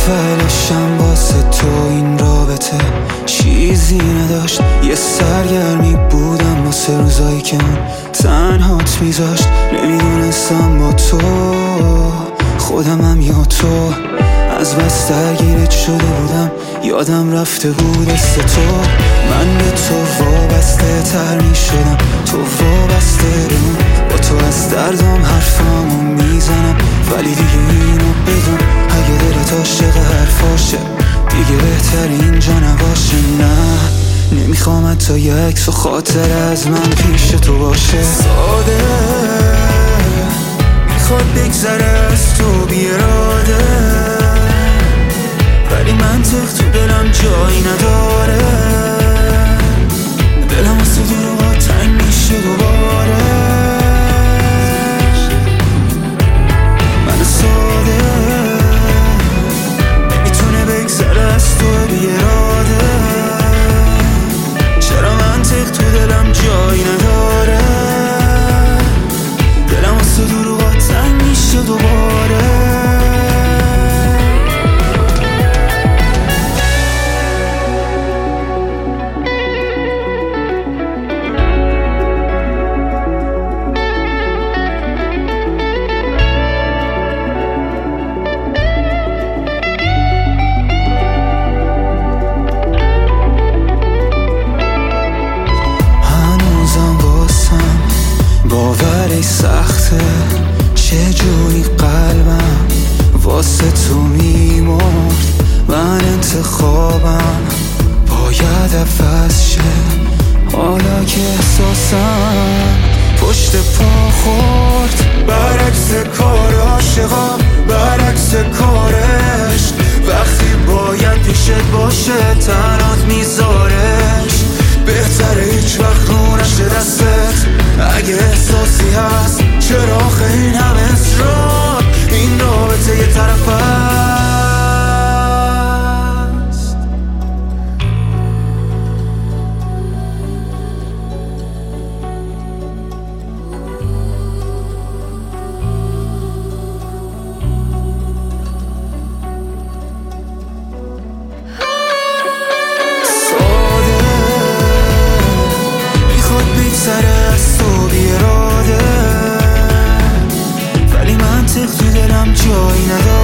اولشم واسه تو این رابطه چیزی نداشت، یه سرگرمی بودم واسه روزایی که اون تنهات میذاشت. نمیدونستم با تو خودمم یا تو، از بس درگیرت شده بودم یادم رفته بود است تو. من به تو وابسته تر میشدم، تو وابسته بمون. با تو از دردم حرفامو میزنم، ولی دیگه اینو بدون اگه دلت عاشق حرفاشه دیگه بهتر اینجا نباشه. نه نمیخوام حتی یه عکس و خاطر از من پیش تو باشه. ساده میخواد بگذره از تو بیراده، ولی منطق تو دلم جایی نداره. دلم واسه دروغا تنگ میشه دوباره. من ساده نمیتونه بگذره از تو بیراده، چرا منطق تو دلم جایی نداره. دلم واسه دروغا تنگ میشه دوباره. باورش سخته چجوری قلبم واسه تو میمرد. من انتخابم باید عوض شه، حالا که احساسم پشت پا خورد. برعکس کار عاشقا، برعکس کارش، وقتی باید پیشت باشه تنات میذارش. بهتره هیچ وقت رو نشه دستت اگه احساسی هست. چرا آخه این همه اصرار، این رابطه یه طرف هست. ساده میخواد بگذره از تو بیراده، ولی منطق تو دلم جایی نداره.